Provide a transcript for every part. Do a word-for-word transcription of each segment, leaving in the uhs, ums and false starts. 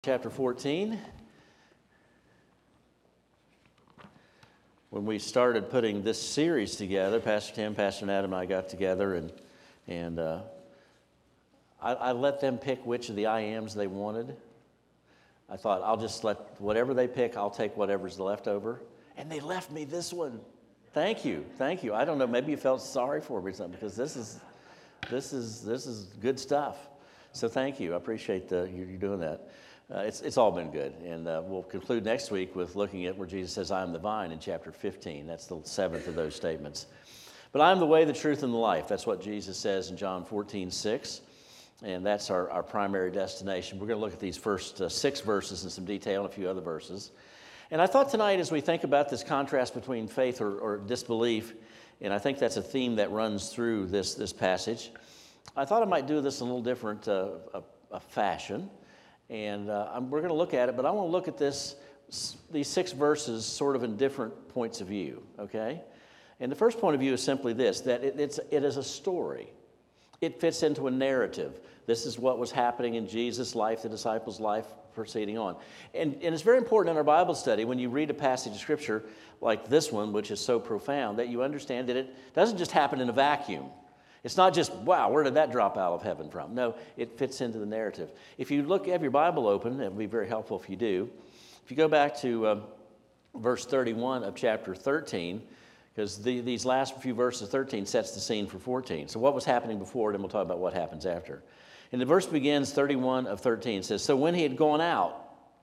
Chapter fourteen. When we started putting this series together, Pastor Tim, Pastor Adam, and I got together, and and uh, I, I let them pick which of the I ams they wanted. I thought, I'll just let whatever they pick, I'll take whatever's left over. And they left me this one. Thank you, thank you. I don't know, maybe you felt sorry for me or something, because this is this is this is good stuff. So thank you. I appreciate the, you, you doing that. Uh, it's it's all been good, and uh, we'll conclude next week with looking at where Jesus says, I am the vine in chapter fifteen. That's the seventh of those statements. But I am the way, the truth, and the life. That's what Jesus says in John fourteen six, and that's our, our primary destination. We're going to look at these first uh, six verses in some detail and a few other verses. And I thought tonight, as we think about this contrast between faith or, or disbelief, and I think that's a theme that runs through this, this passage, I thought I might do this in a little different uh, a, a fashion. And uh, I'm, we're going to look at it, but I want to look at this, these six verses sort of in different points of view, okay? And the first point of view is simply this, that it, it's, it is a story. It fits into a narrative. This is what was happening in Jesus' life, the disciples' life, proceeding on. And, and it's very important in our Bible study, when you read a passage of Scripture like this one, which is so profound, that you understand that it doesn't just happen in a vacuum. It's not just, wow, where did that drop out of heaven from? No, it fits into the narrative. If you look, have your Bible open, it would be very helpful if you do. If you go back to uh, verse thirty-one of chapter thirteen, because the, these last few verses, thirteen, sets the scene for fourteen. So what was happening before, then we'll talk about what happens after. And the verse begins, thirty-one of thirteen, says, so when he had gone out,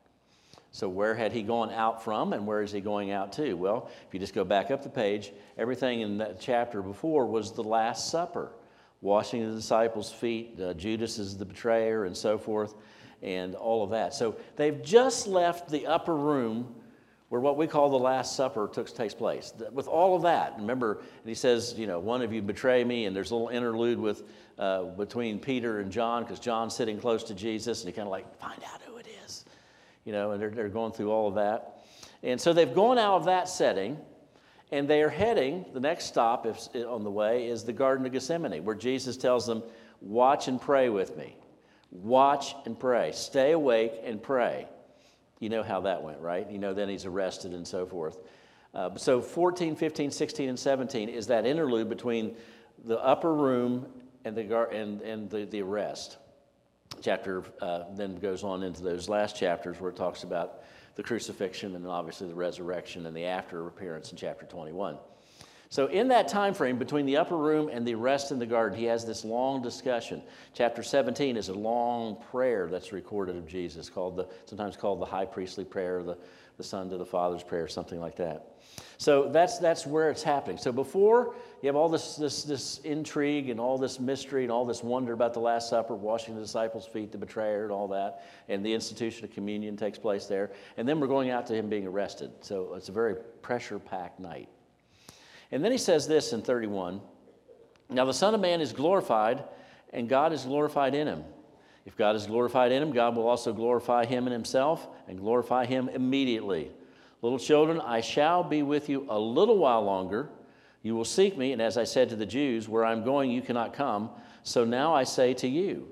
so where had he gone out from, and where is he going out to? Well, if you just go back up the page, everything in that chapter before was the Last Supper, washing the disciples' feet, uh, Judas is the betrayer, and so forth, and all of that. So they've just left the upper room where what we call the Last Supper took, takes place. With all of that, remember, and he says, you know, one of you betray me, and there's a little interlude with uh, between Peter and John, because John's sitting close to Jesus, and he kind of like, find out who it is. You know, and they're, they're going through all of that. And so they've gone out of that setting, and they are heading, the next stop is, on the way is the Garden of Gethsemane, where Jesus tells them, watch and pray with me. Watch and pray. Stay awake and pray. You know how that went, right? You know, then he's arrested and so forth. Uh, so fourteen, fifteen, sixteen, and seventeen is that interlude between the upper room and the, gar- and, and the, the arrest. Chapter uh, then goes on into those last chapters where it talks about the crucifixion and obviously the resurrection and the after appearance in chapter twenty-one. So in that time frame between the upper room and the arrest in the garden, he has this long discussion. Chapter seventeen is a long prayer that's recorded of Jesus, called the sometimes called the high priestly prayer, the, the Son to the Father's prayer, something like that. So that's that's where it's happening. So before you have all this this this intrigue and all this mystery and all this wonder about the Last Supper, washing the disciples' feet, the betrayer, and all that, and the institution of communion takes place there. And then we're going out to him being arrested. So it's a very pressure-packed night. And then he says this in thirty-one, now the Son of Man is glorified, and God is glorified in him. If God is glorified in him, God will also glorify him in himself and glorify him immediately. Little children, I shall be with you a little while longer. You will seek me, and as I said to the Jews, where I'm going you cannot come. So now I say to you.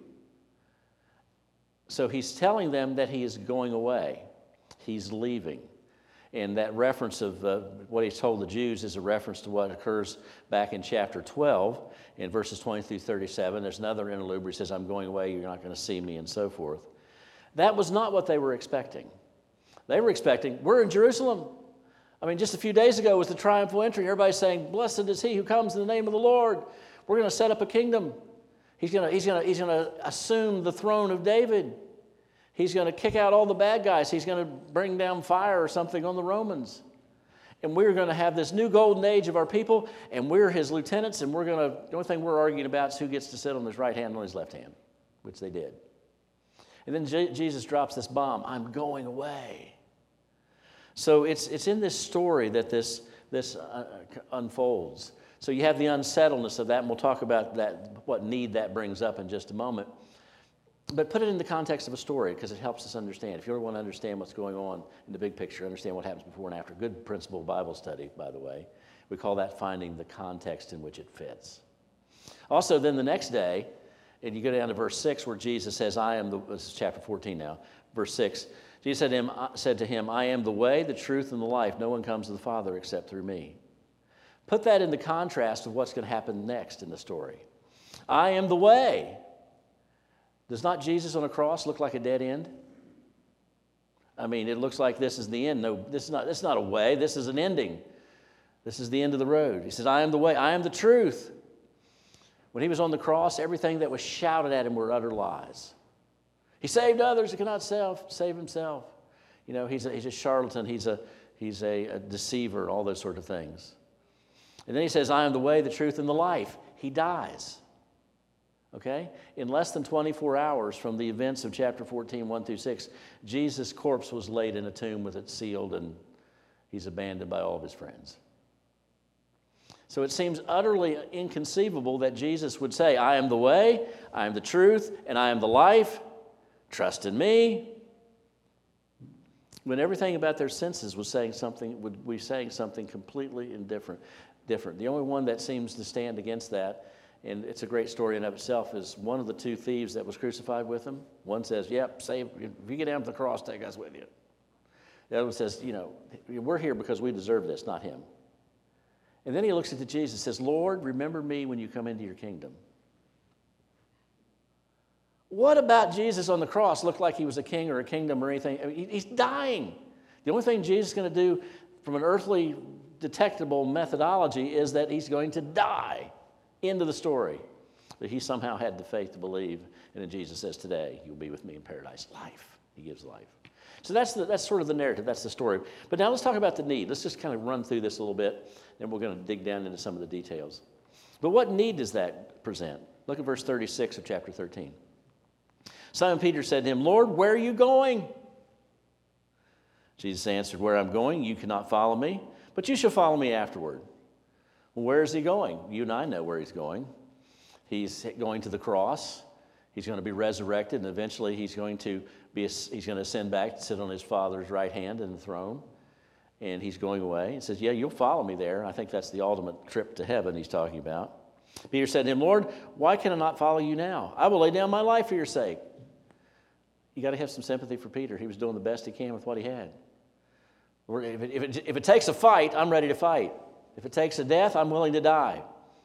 So he's telling them that he is going away. He's leaving. And that reference of uh, what he's told the Jews is a reference to what occurs back in chapter twelve, in verses twenty through thirty-seven. There's another interlude where he says, I'm going away, you're not going to see me, and so forth. That was not what they were expecting. They were expecting, we're in Jerusalem. I mean, just a few days ago was the triumphal entry. Everybody's saying, blessed is he who comes in the name of the Lord. We're going to set up a kingdom. He's going to, he's going to, he's going to assume the throne of David. He's going to kick out all the bad guys. He's going to bring down fire or something on the Romans. And we're going to have this new golden age of our people, and we're his lieutenants, and we're going to, the only thing we're arguing about is who gets to sit on his right hand and on his left hand, which they did. And then J- Jesus drops this bomb, I'm going away. So it's it's in this story that this, this uh, unfolds. So you have the unsettledness of that, and we'll talk about that, what need that brings up in just a moment. But put it in the context of a story, because it helps us understand. If you ever want to understand what's going on in the big picture, understand what happens before and after. Good principle of Bible study, by the way. We call that finding the context in which it fits. Also, then the next day, and you go down to verse six where Jesus says, I am the, this is chapter fourteen now, Verse six, Jesus said to, him, said to him, I am the way, the truth, and the life. No one comes to the Father except through me. Put that in the contrast of what's going to happen next in the story. I am the way. Does not Jesus on a cross look like a dead end? I mean, it looks like this is the end. No, this is not, this is not a way. This is an ending. This is the end of the road. He says, I am the way. I am the truth. When he was on the cross, everything that was shouted at him were utter lies. He saved others. He cannot self, save himself. You know, he's a, he's a charlatan. He's, a, he's a, a deceiver, all those sort of things. And then he says, I am the way, the truth, and the life. He dies. Okay? In less than twenty-four hours from the events of chapter fourteen, one through six, Jesus' corpse was laid in a tomb with it sealed, and he's abandoned by all of his friends. So it seems utterly inconceivable that Jesus would say, I am the way, I am the truth, and I am the life. Trust in me. When everything about their senses was saying something, would be saying something completely indifferent, different. The only one that seems to stand against that, and it's a great story in and of itself, is one of the two thieves that was crucified with him. One says, yep, save, if you get down to the cross, take us with you. The other one says, you know, we're here because we deserve this, not him. And then he looks at Jesus and says, Lord, remember me when you come into your kingdom. What about Jesus on the cross looked like he was a king or a kingdom or anything? I mean, he's dying. The only thing Jesus is going to do from an earthly detectable methodology is that he's going to die. End of the story. But he somehow had the faith to believe. And then Jesus says, today you'll be with me in paradise. Life. He gives life. So that's, the, that's sort of the narrative. That's the story. But now let's talk about the need. Let's just kind of run through this a little bit. Then we're going to dig down into some of the details. But what need does that present? Look at verse thirty-six of chapter thirteen. Simon Peter said to him, Lord, where are you going? Jesus answered, where I'm going, you cannot follow me, but you shall follow me afterward. Well, where is he going? You and I know where he's going. He's going to the cross. He's going to be resurrected, and eventually he's going to be he's going to ascend back to sit on his Father's right hand in the throne. And he's going away. He says, yeah, you'll follow me there. I think that's the ultimate trip to heaven he's talking about. Peter said to him, Lord, why can I not follow you now? I will lay down my life for your sake. You got to have some sympathy for Peter. He was doing the best he can with what he had. If it, if it, if it takes a fight, I'm ready to fight. If it takes a death, I'm willing to die.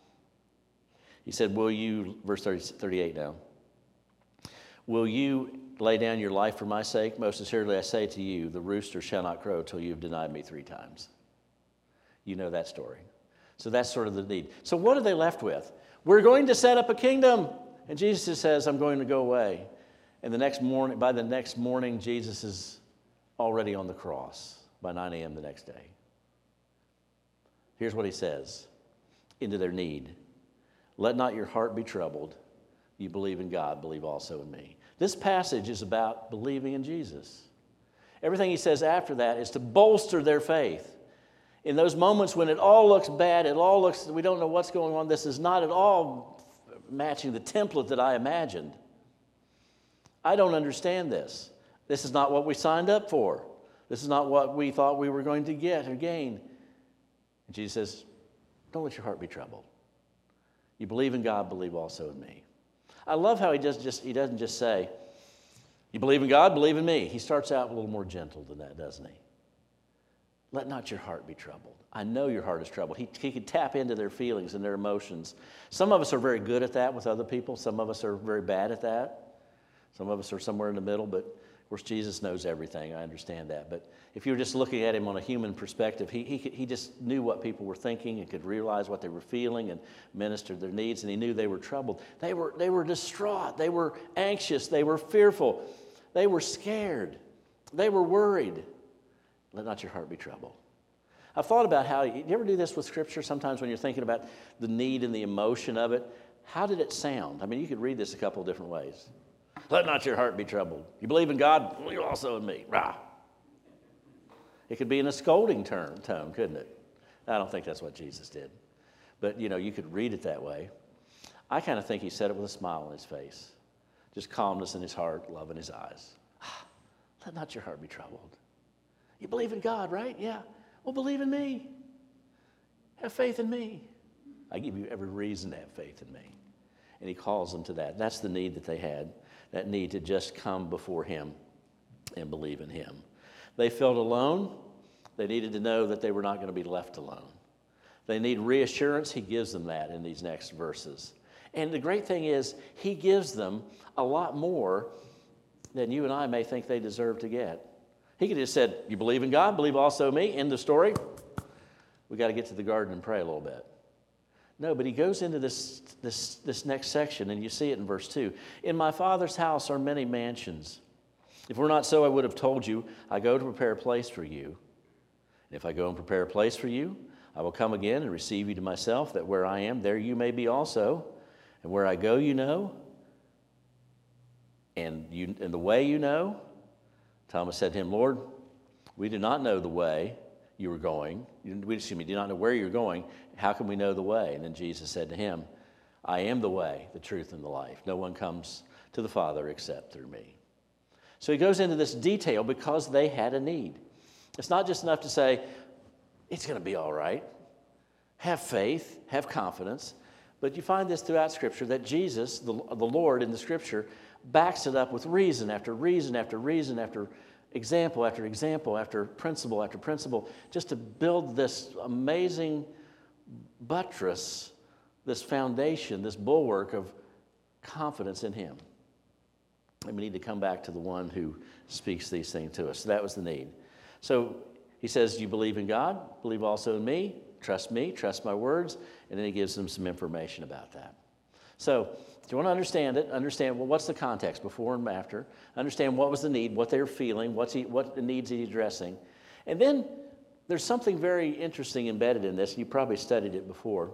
He said, will you, verse thirty, thirty-eight now, will you lay down your life for my sake? Most assuredly I say to you, the rooster shall not crow till you've denied me three times. You know that story. So that's sort of the need. So what are they left with? We're going to set up a kingdom. And Jesus says, I'm going to go away. And the next morning, by the next morning, Jesus is already on the cross by nine a.m. the next day. Here's what he says into their need. Let not your heart be troubled. You believe in God, believe also in me. This passage is about believing in Jesus. Everything he says after that is to bolster their faith. In those moments when it all looks bad, it all looks, we don't know what's going on, this is not at all matching the template that I imagined. I don't understand this. This is not what we signed up for. This is not what we thought we were going to get or gain. And Jesus says, don't let your heart be troubled. You believe in God, believe also in me. I love how he does just he doesn't just say, you believe in God, believe in me. He starts out a little more gentle than that, doesn't he? Let not your heart be troubled. I know your heart is troubled. He, he can tap into their feelings and their emotions. Some of us are very good at that with other people. Some of us are very bad at that. Some of us are somewhere in the middle, but of course Jesus knows everything. I understand that. But if you were just looking at him on a human perspective, he, he, he just knew what people were thinking and could realize what they were feeling and ministered their needs, and he knew they were troubled. They were, they were distraught. They were anxious. They were fearful. They were scared. They were worried. Let not your heart be troubled. I've thought about how, you ever do this with Scripture? Sometimes when you're thinking about the need and the emotion of it, how did it sound? I mean, you could read this a couple of different ways. Let not your heart be troubled. You believe in God, believe also in me. Rah. It could be in a scolding term, tone, couldn't it? I don't think that's what Jesus did. But, you know, you could read it that way. I kind of think he said it with a smile on his face. Just calmness in his heart, love in his eyes. Ah, let not your heart be troubled. You believe in God, right? Yeah. Well, believe in me. Have faith in me. I give you every reason to have faith in me. And he calls them to that. That's the need that they had, that need to just come before him. and believe in him. They felt alone. They needed to know that they were not going to be left alone. They need reassurance. He gives them that in these next verses. And the great thing is, he gives them a lot more than you and I may think they deserve to get. He could have just said, you believe in God, believe also in me, end the story. We got to get to the garden and pray a little bit. No, but he goes into this, this, this next section, and you see it in verse two. In my Father's house are many mansions. If we're not so, I would have told you, I go to prepare a place for you. And if I go and prepare a place for you, I will come again and receive you to myself, that where I am, there you may be also. And where I go, you know, and, you, and the way you know. Thomas said to him, Lord, we do not know the way you were going. We, excuse me, do not know where you're going. How can we know the way? And then Jesus said to him, I am the way, the truth, and the life. No one comes to the Father except through me. So he goes into this detail because they had a need. It's not just enough to say, it's going to be all right. Have faith, have confidence. But you find this throughout Scripture, that Jesus, the, the Lord in the Scripture, backs it up with reason after reason after reason after example after example after principle after principle, just to build this amazing buttress, this foundation, this bulwark of confidence in him. And we need to come back to the one who speaks these things to us. So that was the need. So he says, you believe in God, believe also in me, trust me, trust my words, and then he gives them some information about that. So if you want to understand it, understand, well, what's the context before and after, understand what was the need, what they were feeling, what's he, what the needs he's addressing. And then there's something very interesting embedded in this. You probably studied it before.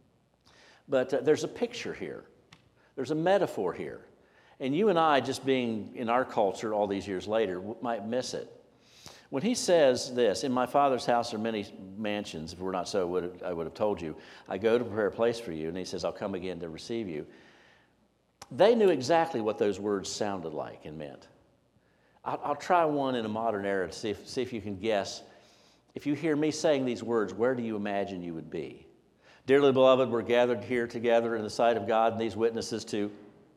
But uh, there's a picture here. There's a metaphor here. And you and I, just being in our culture all these years later, might miss it. When he says this, in my Father's house are many mansions, if we're not so, I would have, I would have told you, I go to prepare a place for you, and he says, I'll come again to receive you. They knew exactly what those words sounded like and meant. I'll, I'll try one in a modern era to see if, see if you can guess. If you hear me saying these words, where do you imagine you would be? Dearly beloved, we're gathered here together in the sight of God and these witnesses to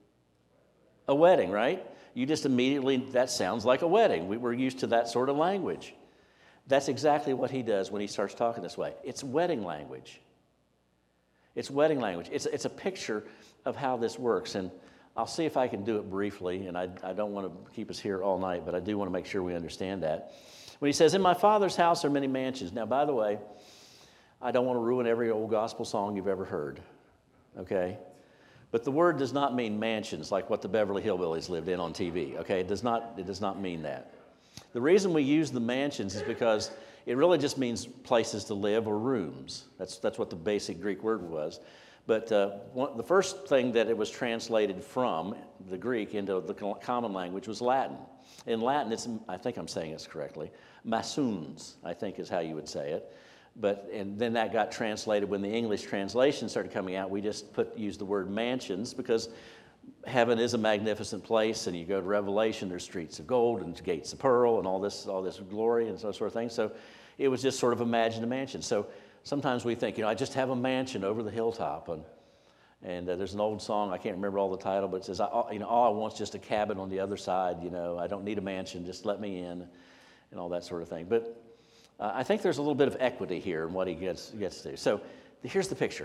a wedding, right? You just immediately, that sounds like a wedding. We were used to that sort of language. That's exactly what he does when he starts talking this way. It's wedding language. It's wedding language. It's, it's a picture of how this works. And I'll see if I can do it briefly. And I, I don't want to keep us here all night, but I do want to make sure we understand that. When he says, in my Father's house are many mansions. Now, by the way, I don't want to ruin every old gospel song you've ever heard. Okay? But the word does not mean mansions like what the Beverly Hillbillies lived in on T V, okay? It does not, it does not mean that. The reason we use the mansions is because it really just means places to live or rooms. That's, that's what the basic Greek word was. But uh, one, the first thing that it was translated from, the Greek, into the common language was Latin. In Latin, it's, I think I'm saying this correctly, masuns, I think is how you would say it. But and then that got translated when the English translation started coming out. We just put used the word mansions because heaven is a magnificent place, and you go to Revelation, there's streets of gold and gates of pearl and all this all this glory and so sort of thing. So it was just sort of imagine a mansion. So sometimes we think, you know, I just have a mansion over the hilltop, and and uh, there's an old song, I can't remember all the title, but it says, I, you know, all I want is just a cabin on the other side. You know, I don't need a mansion, just let me in, and all that sort of thing. But Uh, I think there's a little bit of equity here in what he gets, gets to. So here's the picture.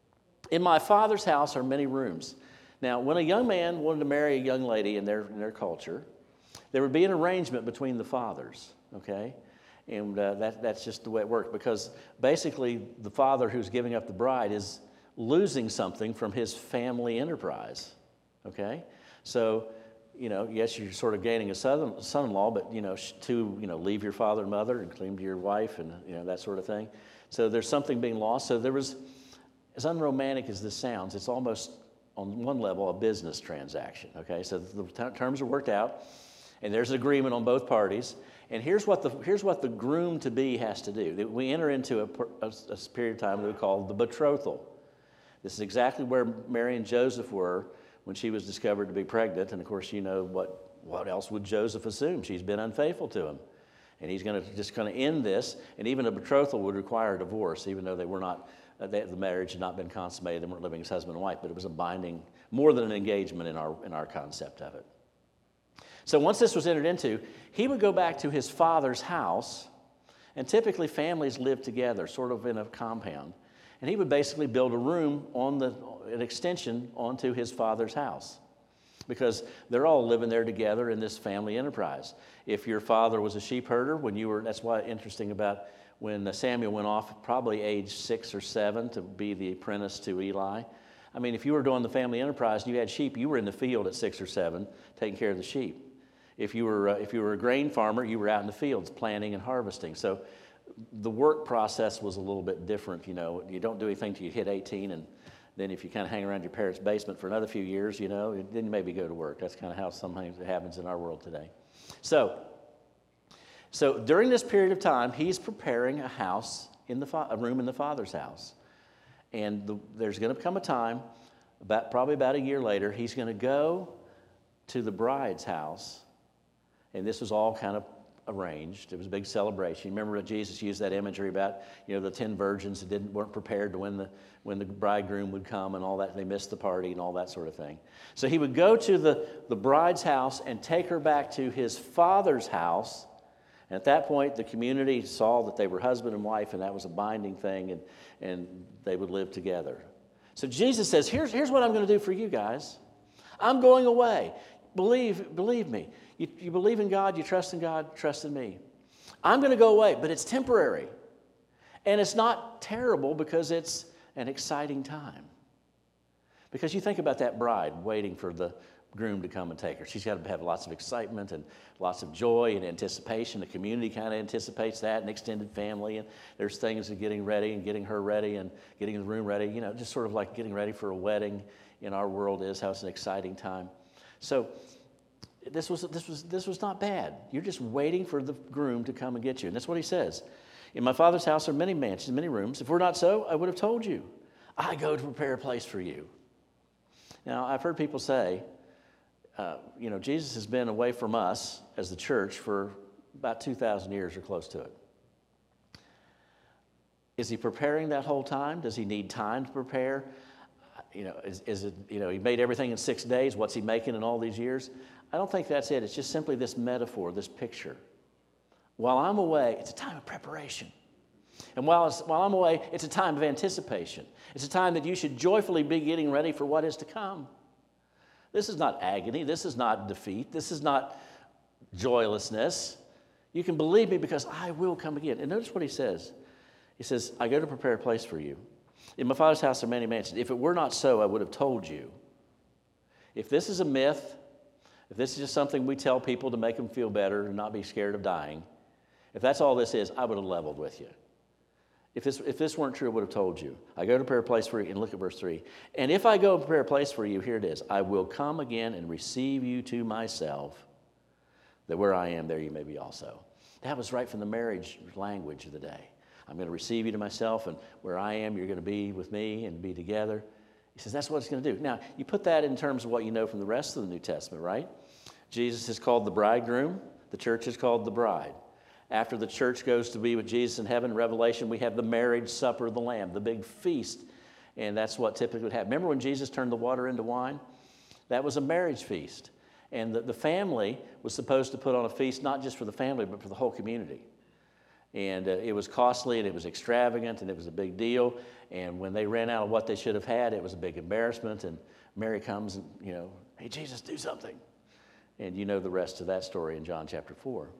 In my Father's house are many rooms. Now, when a young man wanted to marry a young lady in their, in their culture, there would be an arrangement between the fathers, okay? And uh, that, that's just the way it worked, because basically the father who's giving up the bride is losing something from his family enterprise, okay? So, you know, yes, you're sort of gaining a son, son-in-law, but, you know, to, you know, leave your father and mother and cling to your wife and, you know, that sort of thing. So there's something being lost. So there was, as unromantic as this sounds, it's almost, on one level, a business transaction, okay? So the t- terms are worked out, and there's an agreement on both parties. And here's what the, here's what the groom-to-be has to do. We enter into a, a, a period of time that we call the betrothal. This is exactly where Mary and Joseph were when she was discovered to be pregnant. And of course, you know, what, what else would Joseph assume? She's been unfaithful to him. And he's going to just kind of end this. And even a betrothal would require a divorce, even though they were not, uh, they, the marriage had not been consummated. They weren't living as husband and wife, but it was a binding, more than an engagement in our, in our concept of it. So once this was entered into, he would go back to his father's house, and typically families lived together, sort of in a compound. And he would basically build a room on the, an extension onto his father's house, because they're all living there together in this family enterprise. If your father was a sheep herder, when you were, that's why interesting about when Samuel went off, probably age six or seven, to be the apprentice to Eli. I mean, if you were doing the family enterprise and you had sheep, you were in the field at six or seven taking care of the sheep. If you were, uh, if you were a grain farmer, you were out in the fields planting and harvesting. So the work process was a little bit different. You know, you don't do anything till you hit eighteen, and then if you kind of hang around your parents' basement for another few years, you know, then you maybe go to work. That's kind of how sometimes it happens in our world today. So, so during this period of time, he's preparing a house in the fa- a room in the Father's house, and the, there's going to come a time, about probably about a year later, he's going to go to the bride's house. And this was all kind of arranged. It was a big celebration. Remember that Jesus used that imagery about, you know, the ten virgins that didn't weren't prepared to when the when the bridegroom would come and all that. They missed the party and all that sort of thing. So he would go to the, the bride's house and take her back to his father's house. And at that point, the community saw that they were husband and wife, and that was a binding thing, and, and they would live together. So Jesus says, here's, here's what I'm going to do for you guys. I'm going away. Believe, believe me. You, you believe in God, you trust in God, trust in me. I'm going to go away, but it's temporary. And it's not terrible because it's an exciting time. Because you think about that bride waiting for the groom to come and take her. She's got to have lots of excitement and lots of joy and anticipation. The community kind of anticipates that, and extended family. And there's things of getting ready and getting her ready and getting the room ready. You know, just sort of like getting ready for a wedding in our world is, how it's an exciting time. So This was, this, was, this was not bad. You're just waiting for the groom to come and get you. And that's what he says. In my Father's house are many mansions, many rooms. If we're not so, I would have told you. I go to prepare a place for you. Now, I've heard people say, uh, you know, Jesus has been away from us as the church for about two thousand years or close to it. Is he preparing that whole time? Does he need time to prepare? You know, is, is it, you know, he made everything in six days. What's he making in all these years? I don't think that's it. It's just simply this metaphor, this picture. While I'm away, it's a time of preparation. And while, it's, while I'm away, it's a time of anticipation. It's a time that you should joyfully be getting ready for what is to come. This is not agony. This is not defeat. This is not joylessness. You can believe me because I will come again. And notice what he says. He says, I go to prepare a place for you. In my Father's house are many mansions. If it were not so, I would have told you. If this is a myth, if this is just something we tell people to make them feel better and not be scared of dying, if that's all this is, I would have leveled with you. If this, if this weren't true, I would have told you. I go to prepare a place for you, and look at verse three. And if I go and prepare a place for you, here it is. I will come again and receive you to myself, that where I am, there you may be also. That was right from the marriage language of the day. I'm going to receive you to myself, and where I am, you're going to be with me and be together. He says that's what it's going to do. Now, you put that in terms of what you know from the rest of the New Testament, right? Jesus is called the bridegroom. The church is called the bride. After the church goes to be with Jesus in heaven, Revelation, we have the marriage supper of the Lamb, the big feast. And that's what typically would happen. Remember when Jesus turned the water into wine? That was a marriage feast. And the, the family was supposed to put on a feast not just for the family, but for the whole community. And uh, it was costly, and it was extravagant, and it was a big deal. And when they ran out of what they should have had, it was a big embarrassment. And Mary comes and, you know, hey, Jesus, do something. And you know the rest of that story in John chapter four.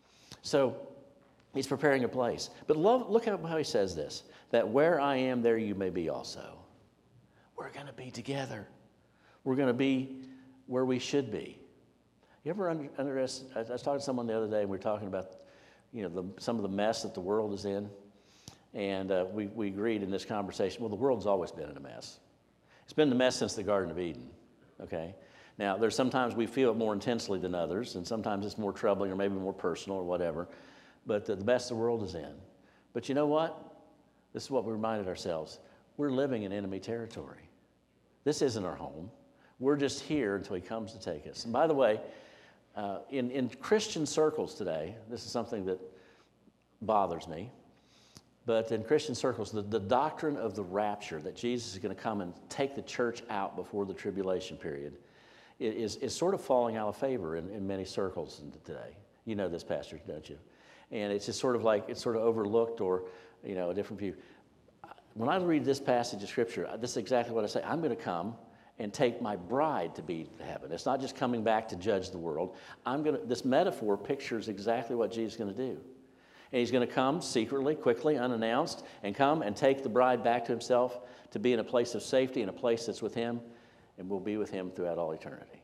So he's preparing a place. But love, look how, how he says this, that where I am, there you may be also. We're going to be together. We're going to be where we should be. You ever under, underestimate, I was talking to someone the other day, and we were talking about, you know, the, some of the mess that the world is in. And uh, we, we agreed in this conversation, well, the world's always been in a mess. It's been in a mess since the Garden of Eden, okay? Now, there's sometimes we feel it more intensely than others, and sometimes it's more troubling or maybe more personal or whatever, but the, the best the world is in. But you know what? This is what we reminded ourselves. We're living in enemy territory. This isn't our home. We're just here until he comes to take us. And by the way, uh, in, in Christian circles today, this is something that bothers me, but in Christian circles, the, the doctrine of the rapture, that Jesus is going to come and take the church out before the tribulation period, is, is sort of falling out of favor in, in many circles today. You know this, Pastor, don't you? And it's just sort of like, it's sort of overlooked or, you know, a different view. When I read this passage of Scripture, this is exactly what I say. I'm going to come and take my bride to be to heaven. It's not just coming back to judge the world. I'm going to, this metaphor pictures exactly what Jesus is going to do. And he's going to come secretly, quickly, unannounced, and come and take the bride back to himself to be in a place of safety, in a place that's with him, and we'll be with him throughout all eternity.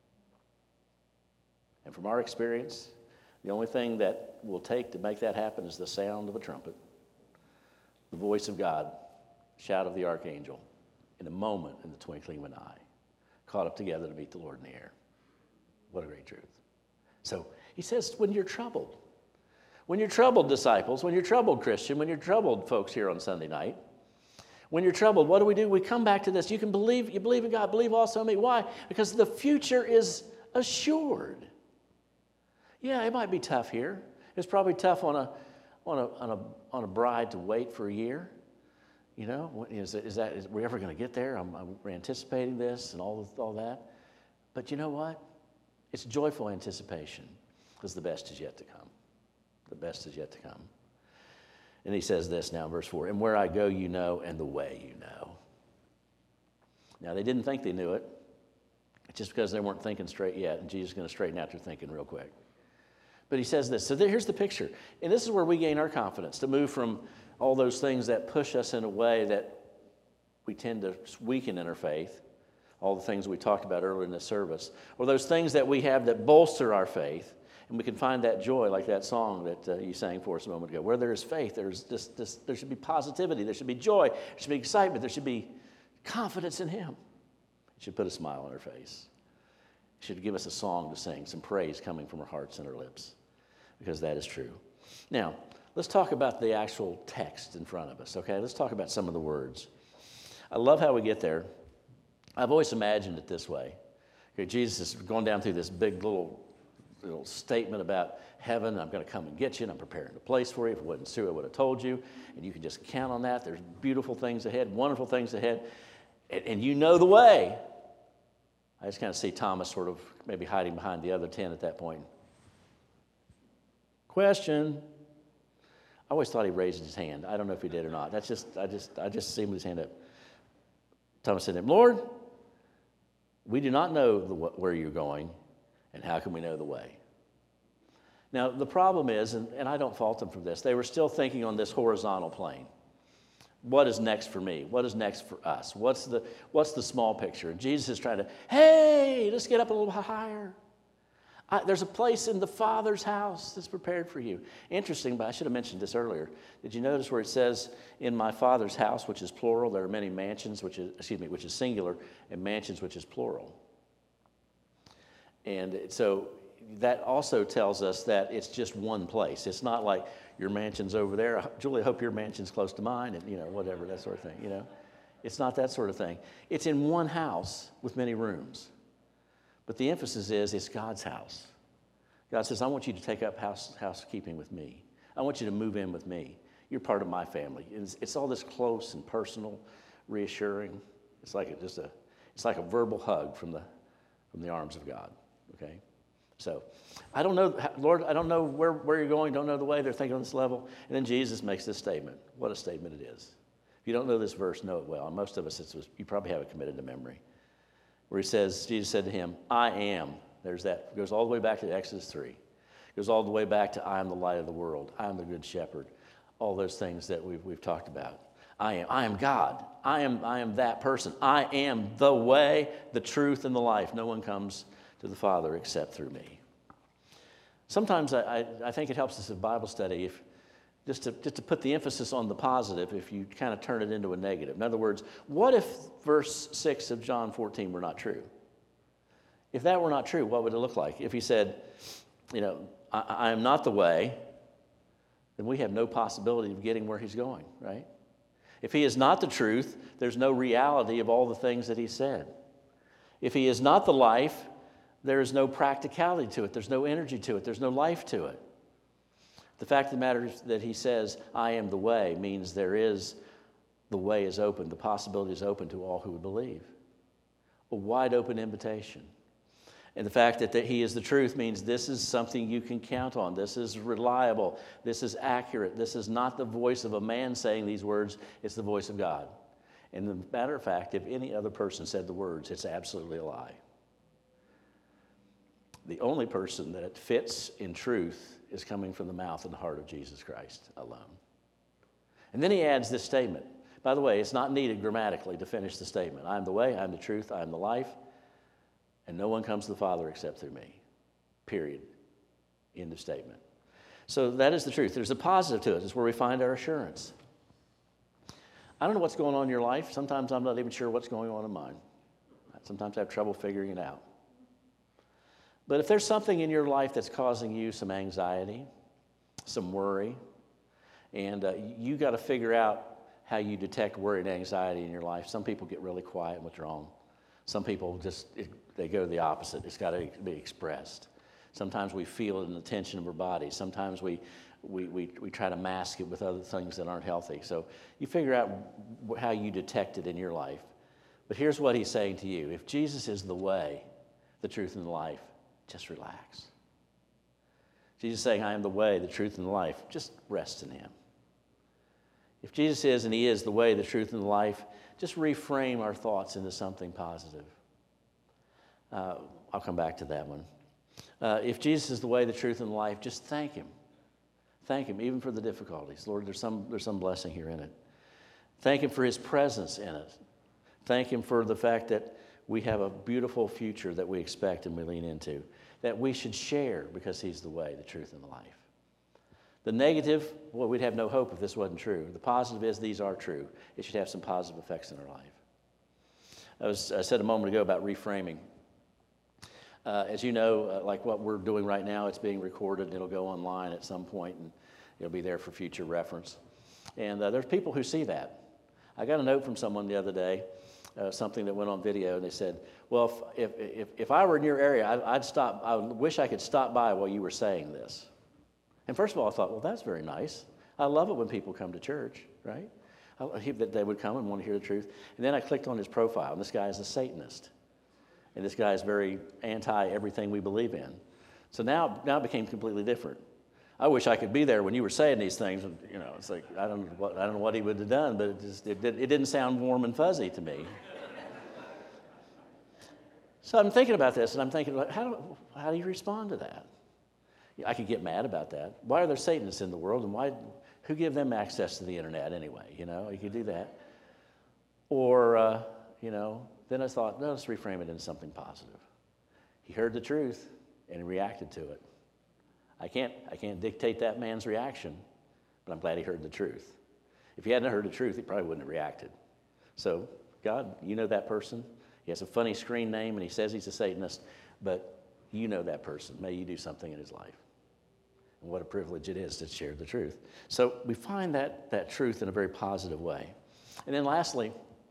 And from our experience, the only thing that will take to make that happen is the sound of a trumpet, the voice of God, shout of the archangel, in a moment, in the twinkling of an eye, caught up together to meet the Lord in the air. What a great truth. So he says, when you're troubled, when you're troubled, disciples, when you're troubled, Christian, when you're troubled, folks here on Sunday night, when you're troubled, what do we do? We come back to this. You can believe, you believe in God, believe also in me. Why? Because the future is assured. Yeah, it might be tough here. It's probably tough on a, on a, on a, on a bride to wait for a year. You know, is, is that, is we ever going to get there? I'm, I'm anticipating this and all, all that. But you know what? It's joyful anticipation because the best is yet to come. The best is yet to come. And he says this now in verse four, and where I go you know, and the way you know. Now, they didn't think they knew it, just because they weren't thinking straight yet, and Jesus is going to straighten out their thinking real quick. But he says this. So there, here's the picture. And this is where we gain our confidence, to move from all those things that push us in a way that we tend to weaken in our faith, all the things we talked about earlier in this service, or those things that we have that bolster our faith, and we can find that joy, like that song that uh, you sang for us a moment ago. Where there is faith, there's this, this, there should be positivity, there should be joy, there should be excitement, there should be confidence in him. It should put a smile on our face. It should give us a song to sing, some praise coming from our hearts and our lips, because that is true. Now, let's talk about the actual text in front of us, okay? Let's talk about some of the words. I love how we get there. I've always imagined it this way. Okay, Jesus is going down through this big little, little statement about heaven. I'm going to come and get you, and I'm preparing a place for you. If it wasn't true, I would have told you. And you can just count on that. There's beautiful things ahead, wonderful things ahead. And, and you know the way. I just kind of see Thomas sort of maybe hiding behind the other ten at that point. Question. I always thought he raised his hand. I don't know if he did or not. That's just, I just, I just see him with his hand up. Thomas said to him, Lord, we do not know the, where you're going, and how can we know the way? Now, the problem is, and, and I don't fault them for this, they were still thinking on this horizontal plane. What is next for me? What is next for us? What's the, what's the small picture? And Jesus is trying to, hey, let's get up a little higher. I, there's a place in the Father's house that's prepared for you. Interesting, but I should have mentioned this earlier. Did you notice where it says, in my Father's house, which is plural, there are many mansions, which is, excuse me, which is singular, and mansions, which is plural. And so that also tells us that it's just one place. It's not like your mansion's over there. Julie, I hope your mansion's close to mine, and, you know, whatever, that sort of thing, you know. It's not that sort of thing. It's in one house with many rooms. But the emphasis is it's God's house. God says, I want you to take up house, housekeeping with me. I want you to move in with me. You're part of my family. It's, it's all this close and personal, reassuring. It's like a, just a, it's like a verbal hug from the, from the arms of God. Okay, so I don't know, Lord. I don't know where, where you're going. Don't know the way. They're thinking on this level, and then Jesus makes this statement. What a statement it is! If you don't know this verse, know it well. And most of us, it's, you probably have it committed to memory. Where he says, Jesus said to him, I am. There's that. It goes all the way back to Exodus three. It goes all the way back to I am the light of the world. I am the good shepherd. All those things that we've, we've talked about. I am. I am God. I am, I am that person. I am the way, the truth, and the life. No one comes to the Father except through me. Sometimes I, I, I think it helps us in Bible study if Just to, just to put the emphasis on the positive if you kind of turn it into a negative. In other words, what if verse six of John fourteen were not true? If that were not true, what would it look like? If he said, you know, I, I am not the way, then we have no possibility of getting where he's going, right? If he is not the truth, there's no reality of all the things that he said. If he is not the life, there is no practicality to it. There's no energy to it. There's no life to it. The fact of the matter is that he says, I am the way, means there is, the way is open, the possibility is open to all who would believe. A wide open invitation. And the fact that, that he is the truth means this is something you can count on. This is reliable. This is accurate. This is not the voice of a man saying these words. It's the voice of God. And the matter of fact, if any other person said the words, it's absolutely a lie. The only person that it fits in truth is coming from the mouth and the heart of Jesus Christ alone. And then he adds this statement. By the way, it's not needed grammatically to finish the statement. I am the way, I am the truth, I am the life. And no one comes to the Father except through me. Period. End of statement. So that is the truth. There's a positive to it. It's where we find our assurance. I don't know what's going on in your life. Sometimes I'm not even sure what's going on in mine. Sometimes I have trouble figuring it out. But if there's something in your life that's causing you some anxiety, some worry, and uh, you got to figure out how you detect worry and anxiety in your life. Some people get really quiet and withdrawn. Some people just, it, they go the opposite. It's got to be expressed. Sometimes we feel it in the tension of our body. Sometimes we, we, we, we try to mask it with other things that aren't healthy. So you figure out how you detect it in your life. But here's what he's saying to you. If Jesus is the way, the truth, and the life, just relax. Jesus is saying, I am the way, the truth, and the life. Just rest in him. If Jesus is, and he is the way, the truth, and the life, just reframe our thoughts into something positive. Uh, I'll come back to that one. Uh, if Jesus is the way, the truth, and the life, just thank him. Thank him, even for the difficulties. Lord, there's some, there's some blessing here in it. Thank him for his presence in it. Thank him for the fact that we have a beautiful future that we expect and we lean into, that we should share because he's the way, the truth, and the life. The negative, well, we'd have no hope if this wasn't true. The positive is these are true. It should have some positive effects in our life. I, was, I said a moment ago about reframing. Uh, as you know, uh, like what we're doing right now, it's being recorded and it'll go online at some point and it'll be there for future reference. And uh, there's people who see that. I got a note from someone the other day, uh, something that went on video, and they said, well, if, if, if, if I were in your area, I'd, I'd stop, I wish I could stop by while you were saying this. And first of all, I thought, well, that's very nice. I love it when people come to church, right? I, he, that they would come and want to hear the truth. And then I clicked on his profile, and this guy is a Satanist. And this guy is very anti-everything we believe in. So now, now it became completely different. I wish I could be there when you were saying these things. You know, it's like, I don't know what, I don't know what he would have done, but it, just, it, it didn't sound warm and fuzzy to me. So I'm thinking about this, and I'm thinking, how do, how do you respond to that? I could get mad about that. Why are there Satanists in the world, and why? Who gave them access to the internet anyway? You know, you could do that. Or, uh, you know, then I thought, no, let's reframe it into something positive. He heard the truth, and he reacted to it. I can't, I can't dictate that man's reaction, but I'm glad he heard the truth. If he hadn't heard the truth, he probably wouldn't have reacted. So, God, you know that person. He has a funny screen name, and he says he's a Satanist, but you know that person. May you do something in his life. And what a privilege it is to share the truth. So we find that, that truth in a very positive way. And then lastly,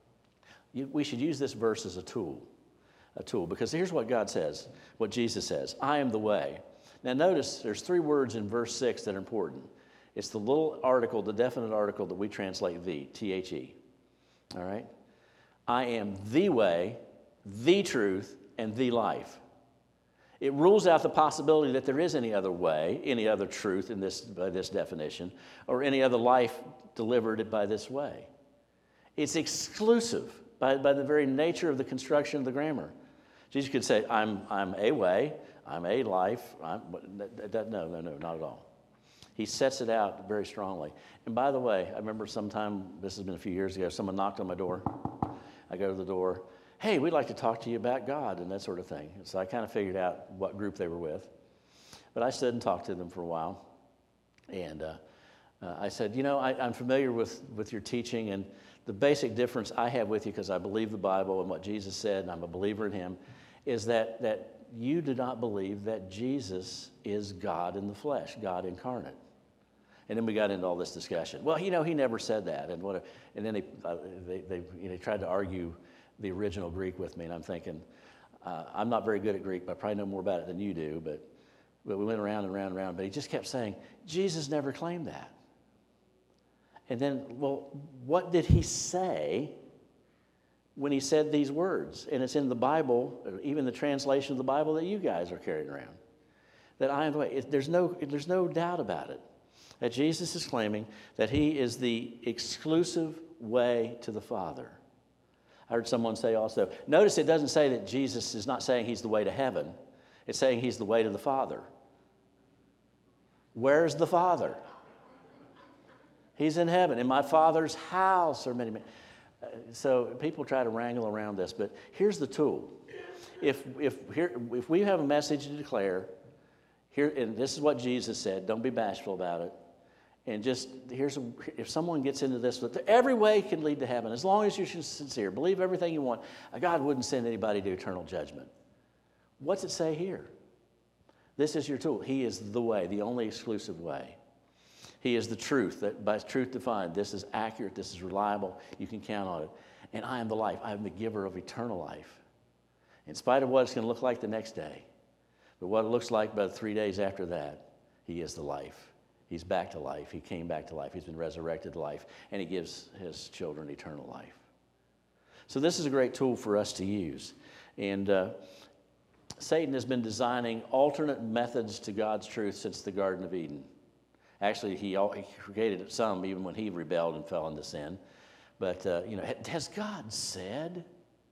you, we should use this verse as a tool, a tool, because here's what God says, what Jesus says, I am the way. Now notice there's three words in verse six that are important. It's the little article, the definite article that we translate the, T H E, all right? I am the way, the truth, and the life. It rules out the possibility that there is any other way, any other truth in this, by this definition, or any other life delivered by this way. It's exclusive by, by the very nature of the construction of the grammar. Jesus could say, I'm, I'm a way, I'm a life. I'm, that, that, no, no, no, not at all. He sets it out very strongly. And by the way, I remember sometime, this has been a few years ago, someone knocked on my door. I go to the door. Hey, we'd like to talk to you about God and that sort of thing. So I kind of figured out what group they were with. But I stood and talked to them for a while. And uh, uh, I said, you know, I, I'm familiar with, with your teaching, and the basic difference I have with you, because I believe the Bible and what Jesus said, and I'm a believer in him, is that, that you do not believe that Jesus is God in the flesh, God incarnate. And then we got into all this discussion. Well, you know, he never said that. And, what, and then they, uh, they, they you know, tried to argue the original Greek with me, and I'm thinking, uh, I'm not very good at Greek, but I probably know more about it than you do, but, but we went around and around and around, but he just kept saying, Jesus never claimed that. And then, well, what did he say when he said these words. And it's in the Bible, even the translation of the Bible that you guys are carrying around. That I am the way. It, there's no, there's no doubt about it. That Jesus is claiming that he is the exclusive way to the Father. I heard someone say also, notice it doesn't say that Jesus is not saying he's the way to heaven. It's saying he's the way to the Father. Where's the Father? He's in heaven. In my Father's house are many, many. Uh, so people try to wrangle around this, but here's the tool. If, if, here, if we have a message to declare, here, and this is what Jesus said, don't be bashful about it. And just, here's a, if someone gets into this, but every way can lead to heaven, as long as you're sincere, believe everything you want, God wouldn't send anybody to eternal judgment. What's it say here? This is your tool. He is the way, the only exclusive way. He is the truth, that by truth defined, this is accurate, this is reliable, you can count on it. And I am the life, I am the giver of eternal life. In spite of what it's going to look like the next day, but what it looks like about three days after that, he is the life. He's back to life. He came back to life. He's been resurrected to life, and he gives his children eternal life. So this is a great tool for us to use. And uh, Satan has been designing alternate methods to God's truth since the Garden of Eden. Actually, he, he created some even when he rebelled and fell into sin. But, uh, you know, has God said?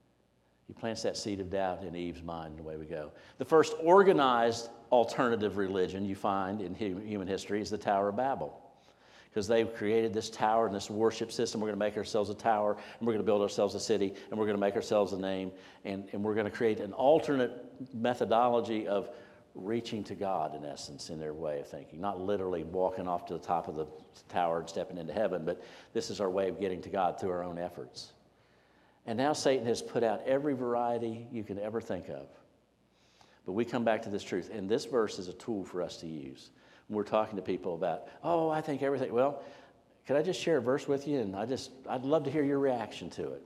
He plants that seed of doubt in Eve's mind, and away we go. The first organized alternative religion you find in human history is the Tower of Babel. Because they've created this tower and this worship system. We're going to make ourselves a tower, and we're going to build ourselves a city, and we're going to make ourselves a name, and, and we're going to create an alternate methodology of reaching to God, in essence, in their way of thinking. Not literally walking off to the top of the tower and stepping into heaven, but this is our way of getting to God through our own efforts. And now Satan has put out every variety you can ever think of. But we come back to this truth, and this verse is a tool for us to use. When we're talking to people about, oh, I think everything. Well, could I just share a verse with you? And I just, I'd love to hear your reaction to it.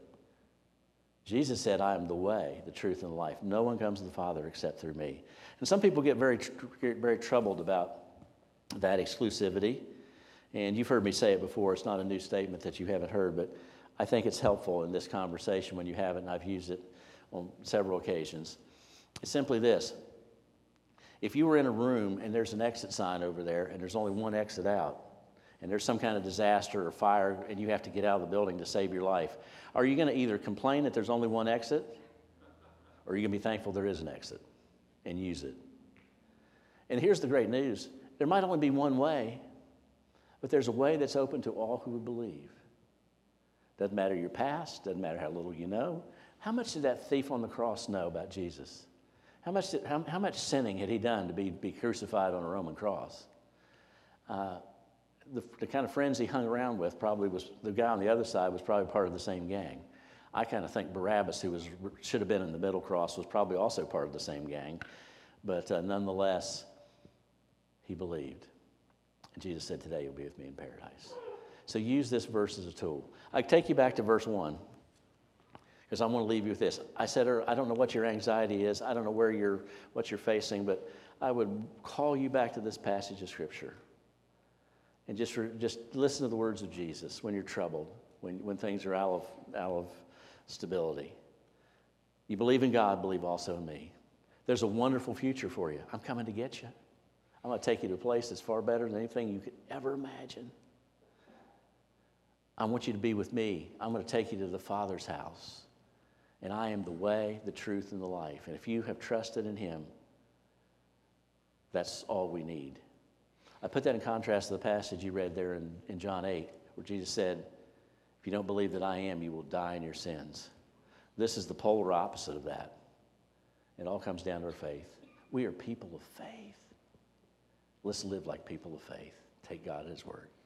Jesus said, I am the way, the truth, and the life. No one comes to the Father except through me. And some people get very, get very troubled about that exclusivity. And you've heard me say it before. It's not a new statement that you haven't heard, but I think it's helpful in this conversation when you have it, and I've used it on several occasions. It's simply this. If you were in a room and there's an exit sign over there and there's only one exit out, and there's some kind of disaster or fire and you have to get out of the building to save your life, are you going to either complain that there's only one exit, or are you going to be thankful there is an exit and use it? And here's the great news. There might only be one way, but there's a way that's open to all who would believe. Doesn't matter your past, doesn't matter how little you know. How much did that thief on the cross know about Jesus? How much, did, how, how much sinning had he done to be, be crucified on a Roman cross? Uh, the, the kind of friends he hung around with probably was, the guy on the other side was probably part of the same gang. I kind of think Barabbas, who was should have been in the middle cross, was probably also part of the same gang. But uh, nonetheless, he believed. And Jesus said, today you'll be with me in paradise. So use this verse as a tool. I take you back to verse one, because I want to leave you with this. I said, I don't know what your anxiety is. I don't know where you're, what you're facing, but I would call you back to this passage of Scripture. And just, re, just listen to the words of Jesus when you're troubled, when, when things are out of, out of stability. You believe in God, believe also in me. There's a wonderful future for you. I'm coming to get you. I'm going to take you to a place that's far better than anything you could ever imagine. I want you to be with me. I'm going to take you to the Father's house. And I am the way, the truth, and the life. And if you have trusted in him, that's all we need. I put that in contrast to the passage you read there in, in John eight, where Jesus said, if you don't believe that I am, you will die in your sins. This is the polar opposite of that. It all comes down to our faith. We are people of faith. Let's live like people of faith. Take God at his word.